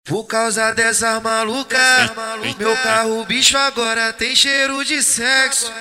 Por causa dessas malucas, meu carro bicho agora tem cheiro de sexo.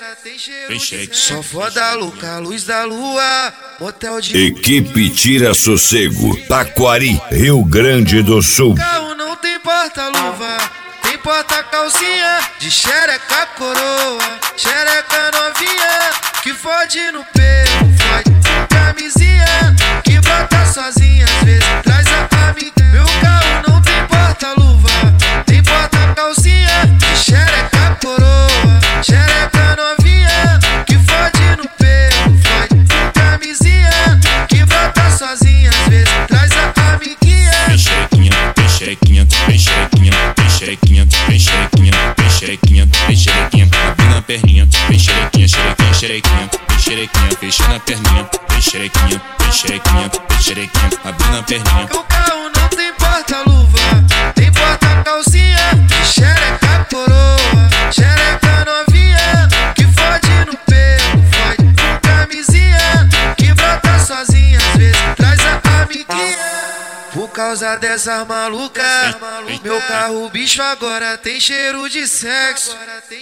Só foda louca, luz da lua, motel de... Equipe Tira Sossego, Taquari, Rio Grande do Sul. O carro não tem porta-luva, tem porta-calcinha, de xereca coroa, xereca novinha, que fode no peito, fode com camisinha, que bota sozinha, às vezes traz a amiga. Meu carro não tem porta-luva, tem porta-calcinha, de xereca coroa, xereca novinha, que fode no peito, fode com camisinha, que bota sozinha, às vezes traz a amiguinha. Vem xerequinha, vem xerequinha, vem xerequinha, vem xerequinha, vem xerequinha, vem xerequinha, abrindo a perninha, vem xerequinha, xerequinha, xerequinha, vem xerequinha, fechando a perninha, vem xerequinha, vem xerequinha, vem xerequinha, abrindo a perninha. O carro não tem porta-luva, tem porta-calcinha, de xereca coroa, xereca novinha, que fode no peito, fode com camisinha, que brota sozinha, às vezes traz a amiguinha. Por causa dessas malucas, meu carro bicho agora tem cheiro de sexo.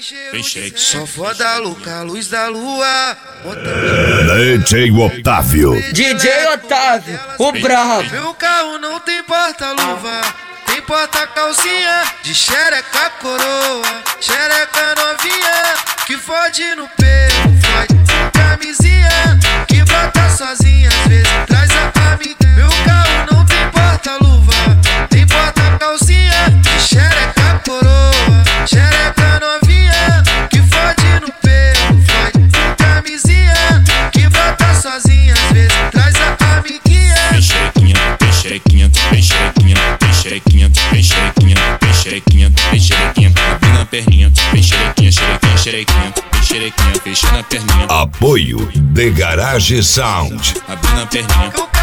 Só foda louca, luz da lua, DJ Otávio. DJ Otávio, o brabo. Meu carro não tem porta-luva, tem porta-calcinha, de xereca coroa, xereca novinha, que fode no peito, fode com camisinha, que brota sozinha, às vezes traz a amiga. Meu carro não tem porta-luva, tem porta-calcinha, de xereca coroa, xereca novinha, que fode no peito, fode com camisinha, que brota sozinha, às vezes traz a amiguinha. Vem xerequinha, vem xerequinha, vem xerequinha, vem xerequinha, vem xerequinha, vem xerequinha, vem xerequinha, abrindo a perninha, vem xerequinha, xerequinha, xerequinha, vem xerequinha, fechando a perninha. Apoio The Garage Sound. Abrindo a perninha.